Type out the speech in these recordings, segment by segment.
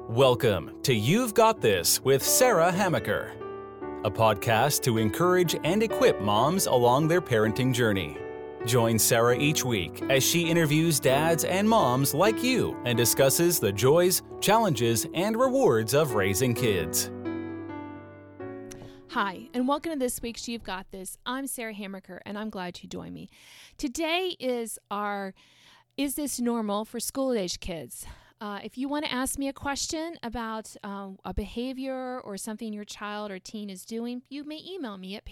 Welcome to You've Got This with Sarah Hamaker, a podcast to encourage and equip moms along their parenting journey. Join Sarah each week as she interviews dads and moms like you and discusses the joys, challenges, and rewards of raising kids. Hi, and welcome to this week's You've Got This. I'm Sarah Hamaker, and I'm glad you joined me. Today is our Is This Normal for School-Age Kids? If you want to ask me a question about a behavior or something your child or teen is doing, you may email me at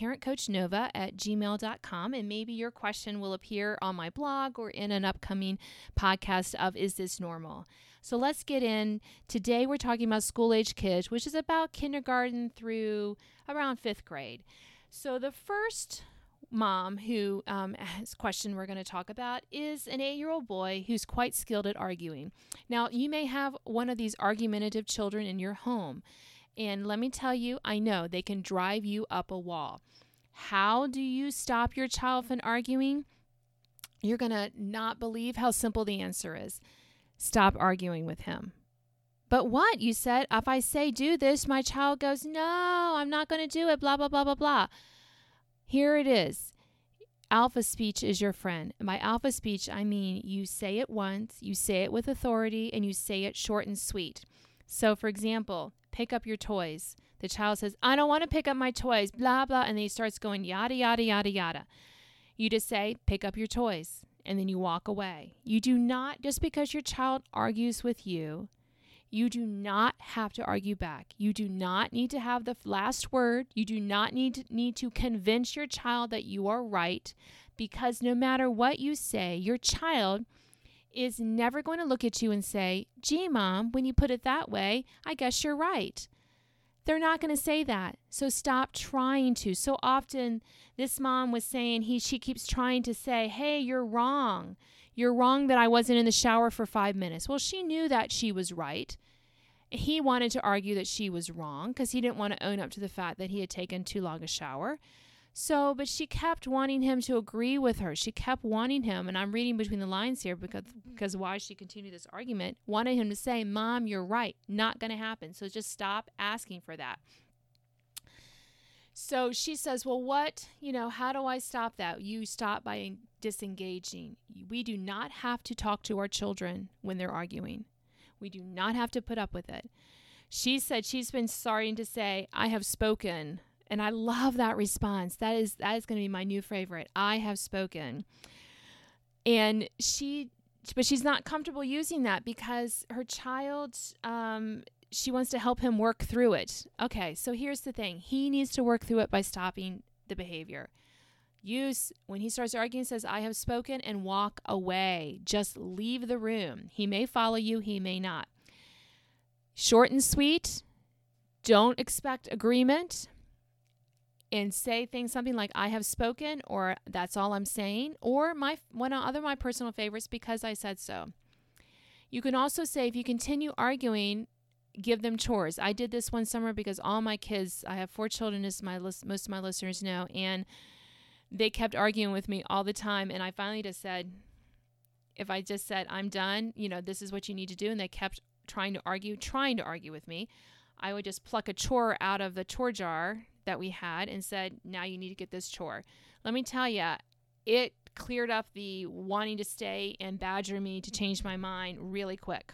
parentcoachnova@gmail.com, and maybe your question will appear on my blog or in an upcoming podcast of Is This Normal? So let's get in. Today we're talking about school-age kids, which is about kindergarten through around 5th grade. So the first mom who question we're going to talk about is an 8-year-old boy who's quite skilled at arguing. Now, you may have one of these argumentative children in your home, and let me tell you, I know they can drive you up a wall. How do you stop your child from arguing? You're going to not believe how simple the answer is. Stop arguing with him. But what? You said, if I say do this, my child goes, no, I'm not going to do it, blah, blah, blah, blah, blah. Here it is. Alpha speech is your friend. And by alpha speech, I mean you say it once, you say it with authority, and you say it short and sweet. So, for example, pick up your toys. The child says, I don't want to pick up my toys, blah, blah, and then he starts going yada, yada, yada, yada. You just say, pick up your toys, and then you walk away. You do not, just because your child argues with you, you do not have to argue back. You do not need to have the last word. You do not need to convince your child that you are right, because no matter what you say, your child is never going to look at you and say, gee, Mom, when you put it that way, I guess you're right. They're not going to say that. So stop trying to. So often this mom was saying she keeps trying to say, hey, you're wrong. You're wrong that I wasn't in the shower for 5 minutes. Well, she knew that she was right. He wanted to argue that she was wrong because he didn't want to own up to the fact that he had taken too long a shower. But she kept wanting him to agree with her. She kept wanting him, and I'm reading between the lines here because why she continued this argument, wanted him to say, Mom, you're right. Not going to happen. So just stop asking for that. So she says, well, how do I stop that? You stop by disengaging. We do not have to talk to our children when they're arguing. We do not have to put up with it. She said she's been starting to say, I have spoken. And I love that response. That is going to be my new favorite. I have spoken. But she's not comfortable using that because her child, she wants to help him work through it. Okay, so here's the thing. He needs to work through it by stopping the behavior. When he starts arguing, says, I have spoken, and walk away. Just leave the room. He may follow you, he may not. Short and sweet. Don't expect agreement. And say something like, I have spoken, or that's all I'm saying, or one of my personal favorites, because I said so. You can also say, if you continue arguing, give them chores. I did this one summer because all my kids, I have 4 children, as most of my listeners know, and they kept arguing with me all the time. And I finally just said, if I just said, I'm done, this is what you need to do, and they kept trying to argue with me, I would just pluck a chore out of the chore jar that we had and said, now you need to get this chore. Let me tell you, it cleared up the wanting to stay and badger me to change my mind really quick.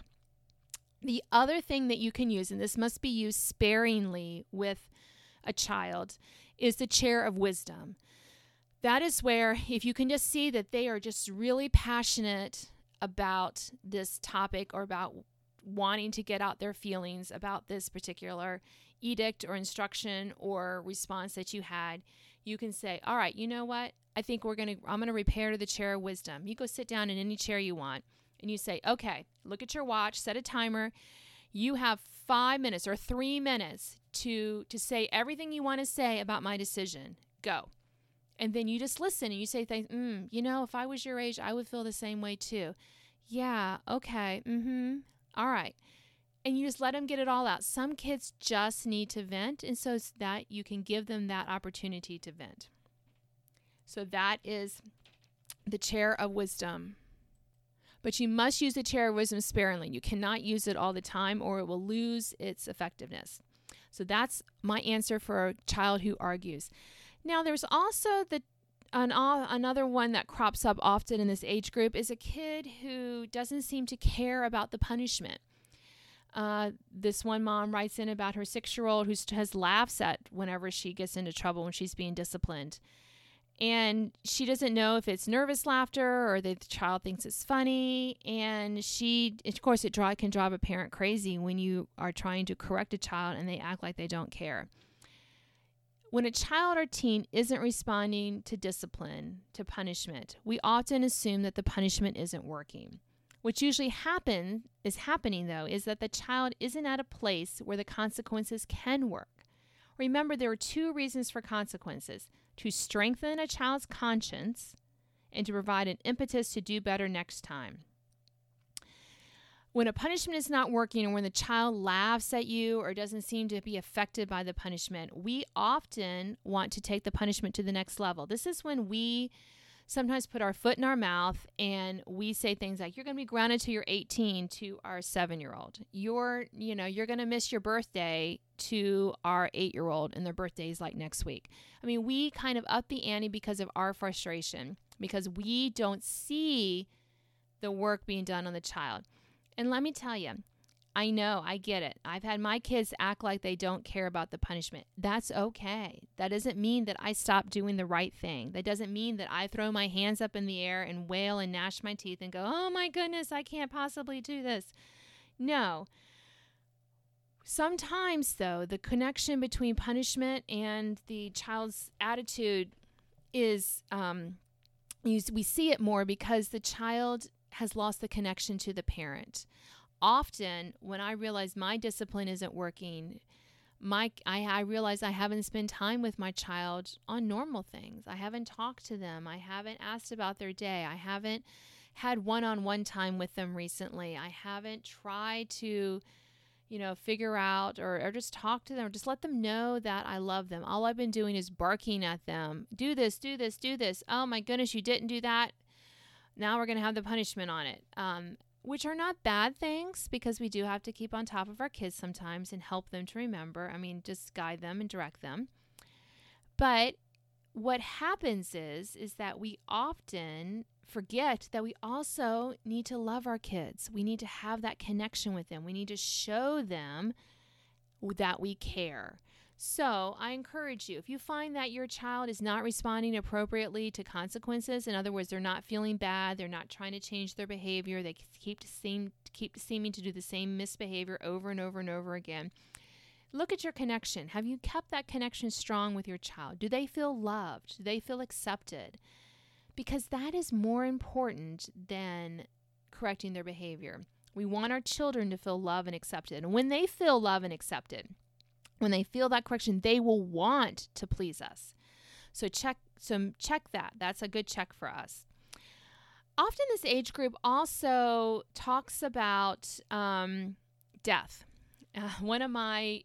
The other thing that you can use, and this must be used sparingly with a child, is the chair of wisdom. That is where, if you can just see that they are just really passionate about this topic or about wanting to get out their feelings about this particular edict or instruction or response that you had, you can say, all right, you know what? I think I'm going to repair to the chair of wisdom. You go sit down in any chair you want, and you say, okay, look at your watch, set a timer. You have 5 minutes or 3 minutes to say everything you want to say about my decision. Go. And then you just listen and you say things, if I was your age, I would feel the same way too. Yeah, okay, all right. And you just let them get it all out. Some kids just need to vent, and so that you can give them that opportunity to vent. So that is the chair of wisdom. But you must use the chair of wisdom sparingly. You cannot use it all the time or it will lose its effectiveness. So that's my answer for a child who argues. Now, there's also another one that crops up often in this age group is a kid who doesn't seem to care about the punishment. This one mom writes in about her 6-year-old who has laughs at whenever she gets into trouble when she's being disciplined. And she doesn't know if it's nervous laughter or the child thinks it's funny. And of course, it can drive a parent crazy when you are trying to correct a child and they act like they don't care. When a child or teen isn't responding to discipline, to punishment, we often assume that the punishment isn't working. What usually is happening, though, is that the child isn't at a place where the consequences can work. Remember, there are 2 reasons for consequences: to strengthen a child's conscience and to provide an impetus to do better next time. When a punishment is not working or when the child laughs at you or doesn't seem to be affected by the punishment, we often want to take the punishment to the next level. This is when we sometimes put our foot in our mouth and we say things like, you're going to be grounded till you're 18 to our 7-year-old. You're going to miss your birthday to our 8-year-old and their birthday is like next week. I mean, we kind of up the ante because of our frustration, because we don't see the work being done on the child. And let me tell you, I know, I get it. I've had my kids act like they don't care about the punishment. That's okay. That doesn't mean that I stop doing the right thing. That doesn't mean that I throw my hands up in the air and wail and gnash my teeth and go, oh my goodness, I can't possibly do this. No. Sometimes, though, the connection between punishment and the child's attitude is, we see it more because the child has lost the connection to the parent. Often, when I realize my discipline isn't working, I realize I haven't spent time with my child on normal things. I haven't talked to them. I haven't asked about their day. I haven't had one-on-one time with them recently. I haven't tried to, figure out or just talk to them or just let them know that I love them. All I've been doing is barking at them. Do this, do this, do this. Oh my goodness, you didn't do that. Now we're going to have the punishment on it, which are not bad things because we do have to keep on top of our kids sometimes and help them to remember. I mean, just guide them and direct them. But what happens is that we often forget that we also need to love our kids. We need to have that connection with them. We need to show them that we care. So I encourage you, if you find that your child is not responding appropriately to consequences, in other words, they're not feeling bad, they're not trying to change their behavior, they keep seeming to do the same misbehavior over and over and over again, look at your connection. Have you kept that connection strong with your child? Do they feel loved? Do they feel accepted? Because that is more important than correcting their behavior. We want our children to feel loved and accepted. And when they feel loved and accepted, when they feel that correction, they will want to please us. So check that. That's a good check for us. Often this age group also talks about death. One of my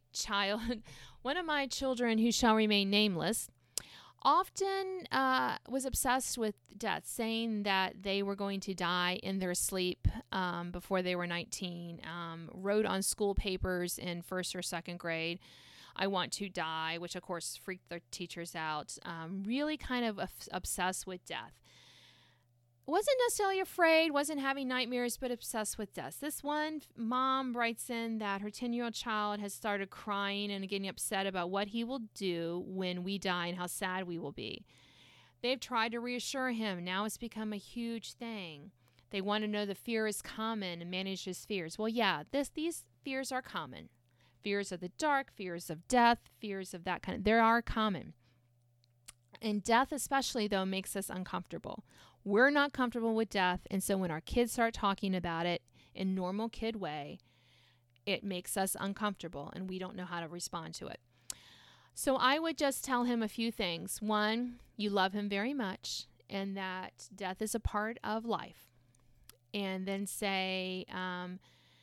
children who shall remain nameless often was obsessed with death, saying that they were going to die in their sleep before they were 19, wrote on school papers in 1st or 2nd grade, I want to die, which of course freaked their teachers out, really kind of obsessed with death. Wasn't necessarily afraid, wasn't having nightmares, but obsessed with death. This one mom writes in that her 10-year-old child has started crying and getting upset about what he will do when we die and how sad we will be. They've tried to reassure him. Now it's become a huge thing. They want to know the fear is common and manage his fears. Well, yeah, these fears are common. Fears of the dark, fears of death, fears of that kind of, they are common. And death especially, though, makes us uncomfortable. We're not comfortable with death, and so when our kids start talking about it in normal kid way, it makes us uncomfortable, and we don't know how to respond to it. So I would just tell him a few things. One, you love him very much, and that death is a part of life. And then say,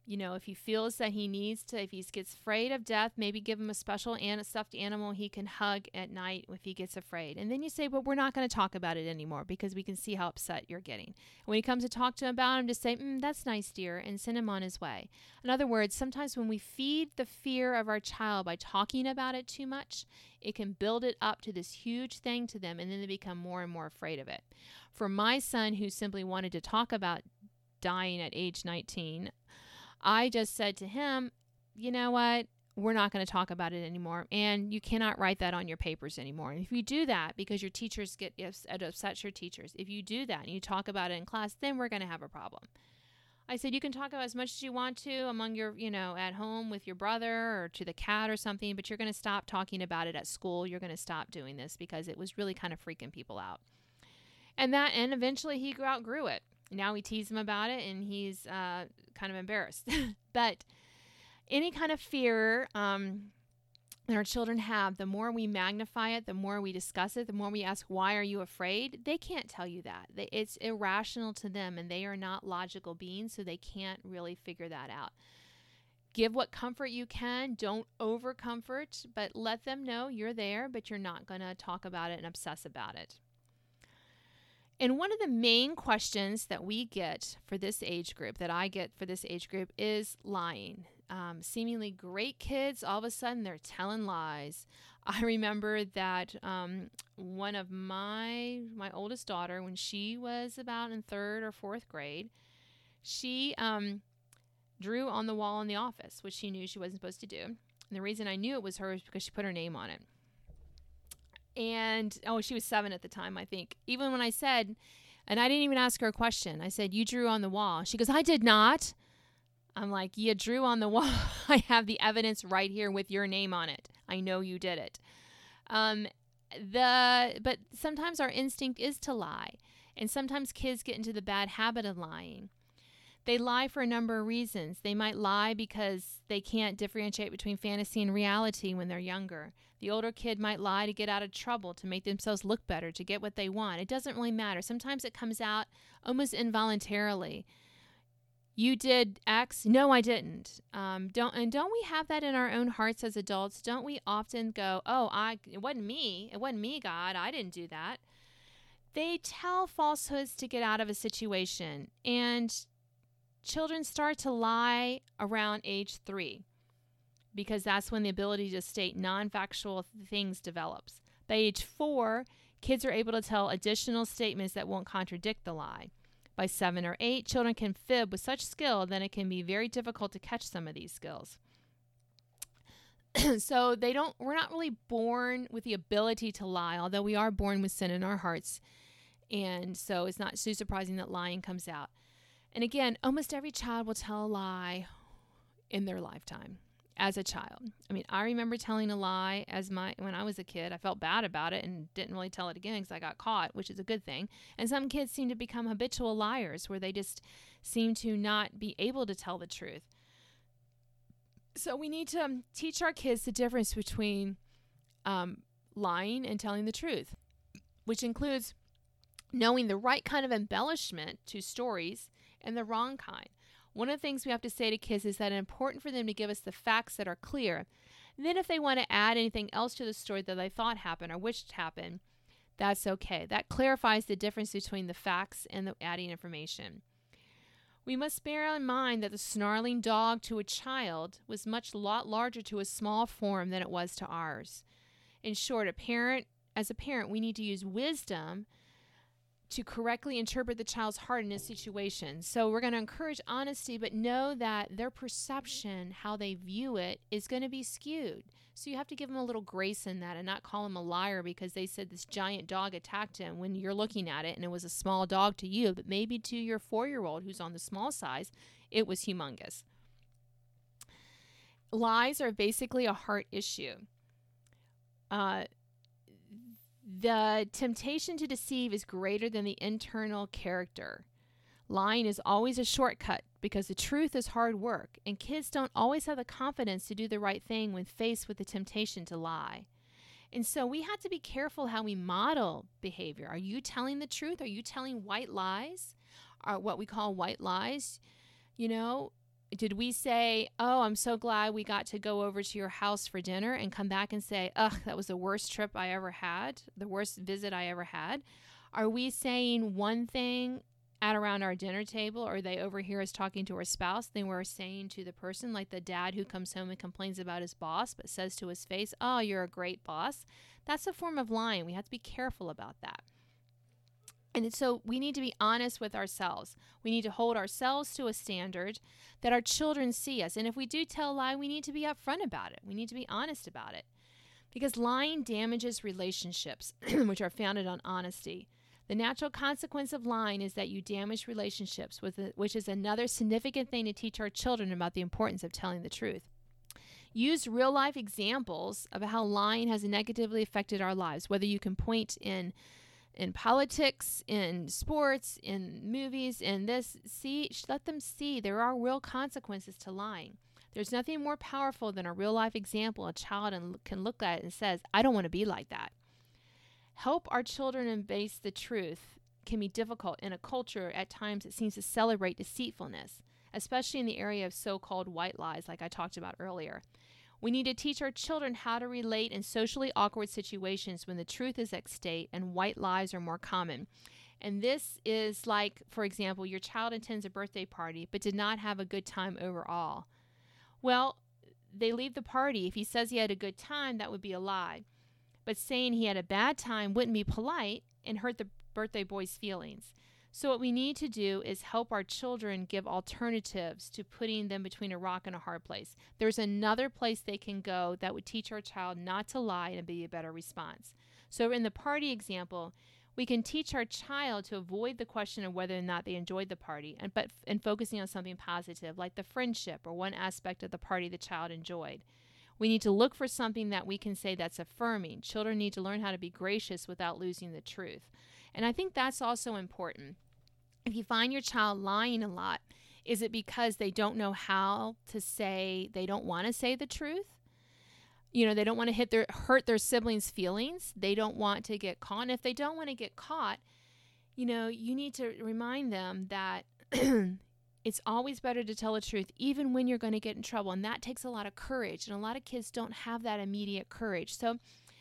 If he feels that he needs to, if he gets afraid of death, maybe give him a special stuffed animal he can hug at night if he gets afraid. And then you say, but we're not going to talk about it anymore because we can see how upset you're getting. And when he comes to talk to him about him, just say, that's nice, dear, and send him on his way. In other words, sometimes when we feed the fear of our child by talking about it too much, it can build it up to this huge thing to them, and then they become more and more afraid of it. For my son, who simply wanted to talk about dying at age 19, I just said to him, you know what? We're not going to talk about it anymore. And you cannot write that on your papers anymore. And if you do that, because your teachers it upsets your teachers. If you do that and you talk about it in class, then we're going to have a problem. I said, you can talk about as much as you want to among your, at home with your brother or to the cat or something, but you're going to stop talking about it at school. You're going to stop doing this because it was really kind of freaking people out. And eventually he outgrew it. Now we tease him about it, and he's kind of embarrassed. But any kind of fear that our children have, the more we magnify it, the more we discuss it, the more we ask, why are you afraid? They can't tell you that. It's irrational to them, and they are not logical beings, so they can't really figure that out. Give what comfort you can. Don't over-comfort, but let them know you're there, but you're not going to talk about it and obsess about it. And one of the main questions that we get for this age group, that I get for this age group, is lying. Seemingly great kids, all of a sudden they're telling lies. I remember that one of my oldest daughter, when she was about in 3rd or 4th grade, she drew on the wall in the office, which she knew she wasn't supposed to do. And the reason I knew it was her is because she put her name on it. And, she was 7 at the time, I think. Even when I said, and I didn't even ask her a question. I said, you drew on the wall. She goes, I did not. I'm like, you drew on the wall. I have the evidence right here with your name on it. I know you did it. But sometimes our instinct is to lie. And sometimes kids get into the bad habit of lying. They lie for a number of reasons. They might lie because they can't differentiate between fantasy and reality when they're younger. The older kid might lie to get out of trouble, to make themselves look better, to get what they want. It doesn't really matter. Sometimes it comes out almost involuntarily. You did X? No, I didn't. Don't we have that in our own hearts as adults? Don't we often go, it wasn't me. It wasn't me, God. I didn't do that. They tell falsehoods to get out of a situation, and children start to lie around age 3 because that's when the ability to state non-factual things develops. By age 4, kids are able to tell additional statements that won't contradict the lie. By 7 or 8, children can fib with such skill that it can be very difficult to catch some of these skills. So we're not really born with the ability to lie, although we are born with sin in our hearts. And so it's not too surprising that lying comes out. And again, almost every child will tell a lie in their lifetime as a child. I mean, I remember telling a lie when I was a kid. I felt bad about it and didn't really tell it again because I got caught, which is a good thing. And some kids seem to become habitual liars where they just seem to not be able to tell the truth. So we need to teach our kids the difference between lying and telling the truth, which includes knowing the right kind of embellishment to stories and the wrong kind. One of the things we have to say to kids is that it's important for them to give us the facts that are clear. And then if they want to add anything else to the story that they thought happened or wished happened, that's okay. That clarifies the difference between the facts and the adding information. We must bear in mind that the snarling dog to a child was lot larger to a small form than it was to ours. In short, as a parent, we need to use wisdom to correctly interpret the child's heart in this situation. So we're going to encourage honesty, but know that their perception, how they view it, is going to be skewed. So you have to give them a little grace in that and not call them a liar because they said this giant dog attacked him when you're looking at it and it was a small dog to you, but maybe to your 4-year-old who's on the small size, it was humongous. Lies are basically a heart issue. The temptation to deceive is greater than the internal character. Lying is always a shortcut because the truth is hard work, and kids don't always have the confidence to do the right thing when faced with the temptation to lie. And so we have to be careful how we model behavior. Are you telling the truth? Are you telling white lies? Or what we call white lies? You know, Did we say, oh, I'm so glad we got to go over to your house for dinner, and come back and say, ugh, that was the worst trip I ever had, the worst visit I ever had? Are we saying one thing at around our dinner table, or they overhear us talking to our spouse, then we're saying to the person, like the dad who comes home and complains about his boss, but says to his face, oh, you're a great boss? That's a form of lying. We have to be careful about that. And so we need to be honest with ourselves. We need to hold ourselves to a standard that our children see us. And if we do tell a lie, we need to be upfront about it. We need to be honest about it. Because lying damages relationships, which are founded on honesty. The natural consequence of lying is that you damage relationships, which is another significant thing to teach our children about the importance of telling the truth. Use real-life examples of how lying has negatively affected our lives, whether you can point in politics, in sports, in movies, in this. Let them see there are real consequences to lying. There's nothing more powerful than a real-life example a child can look at and says, I don't want to be like that. Help our children embrace the truth can be difficult in a culture at times that seems to celebrate deceitfulness, especially in the area of so-called white lies like I talked about earlier. We need to teach our children how to relate in socially awkward situations when the truth is at stake and white lies are more common. And this is like, for example, your child attends a birthday party but did not have a good time overall. Well, they leave the party. If he says he had a good time, that would be a lie. But saying he had a bad time wouldn't be polite and hurt the birthday boy's feelings. So what we need to do is help our children give alternatives to putting them between a rock and a hard place. There's another place they can go that would teach our child not to lie and be a better response. So in the party example, we can teach our child to avoid the question of whether or not they enjoyed the party and focusing on something positive, like the friendship or one aspect of the party the child enjoyed. We need to look for something that we can say that's affirming. Children need to learn how to be gracious without losing the truth. And I think that's also important. If you find your child lying a lot, is it because they don't know how to say, they don't want to say the truth? You know, they don't want to hurt their siblings' feelings. They don't want to get caught. And if they don't want to get caught, you know, you need to remind them that it's always better to tell the truth, even when you're going to get in trouble. And that takes a lot of courage. And a lot of kids don't have that immediate courage. So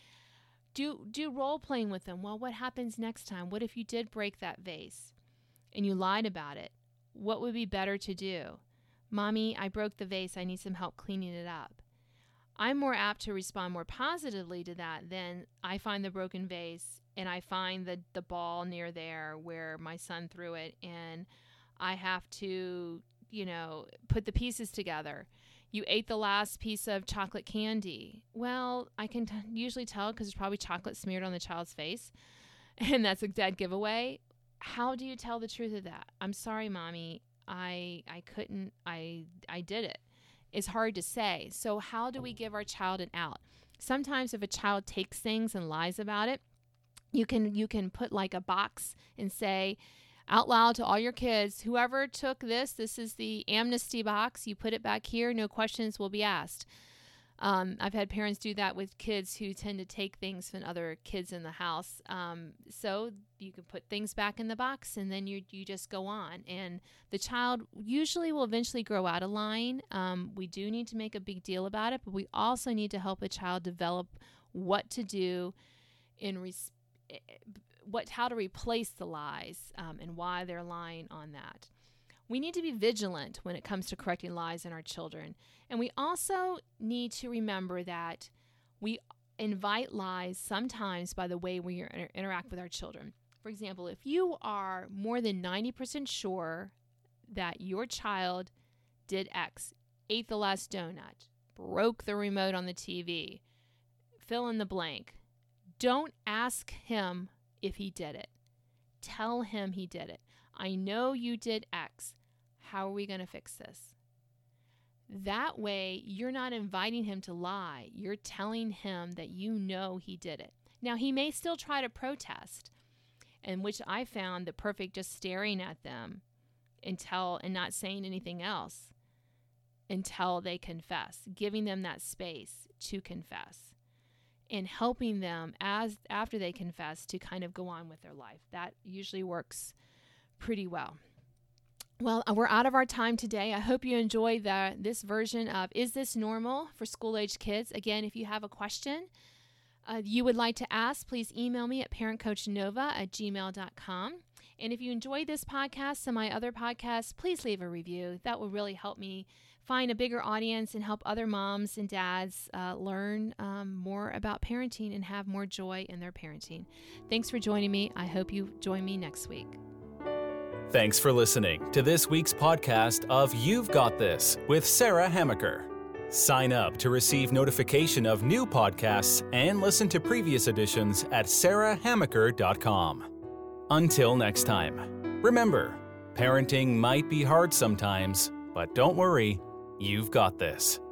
do role playing with them. Well, what happens next time? What if you did break that vase and you lied about it? What would be better to do? Mommy, I broke the vase. I need some help cleaning it up. I'm more apt to respond more positively to that than I find the broken vase and I find the ball near there where my son threw it, and I have to, you know, put the pieces together. You ate the last piece of chocolate candy. Well, I can usually tell because there's probably chocolate smeared on the child's face, and that's a dead giveaway. How do you tell the truth of that? I'm sorry, Mommy. I couldn't. I did it. It's hard to say. So how do we give our child an out? Sometimes if a child takes things and lies about it, you can put like a box and say out loud to all your kids, whoever took this is the amnesty box. You put it back here. No questions will be asked. I've had parents do that with kids who tend to take things from other kids in the house. So you can put things back in the box, and then you just go on. And the child usually will eventually grow out of lying. We do need to make a big deal about it, but we also need to help the child develop what to do how to replace the lies and why they're lying on that. We need to be vigilant when it comes to correcting lies in our children. And we also need to remember that we invite lies sometimes by the way we interact with our children. For example, if you are more than 90% sure that your child did X, ate the last donut, broke the remote on the TV, fill in the blank, don't ask him if he did it. Tell him he did it. I know you did X. How are we going to fix this? That way, you're not inviting him to lie. You're telling him that you know he did it. Now, he may still try to protest, and which I found the perfect just staring at them and not saying anything else until they confess, giving them that space to confess and helping them after they confess to kind of go on with their life. That usually works pretty well. Well, we're out of our time today. I hope you enjoy this version of Is This Normal for school-age kids. Again, if you have a question you would like to ask, please email me at parentcoachnova@gmail.com. And if you enjoyed this podcast and my other podcasts, please leave a review. That will really help me find a bigger audience and help other moms and dads learn more about parenting and have more joy in their parenting. Thanks for joining me. I hope you join me next week. Thanks for listening to this week's podcast of You've Got This with Sarah Hamaker. Sign up to receive notification of new podcasts and listen to previous editions at sarahhamaker.com. Until next time, remember, parenting might be hard sometimes, but don't worry, you've got this.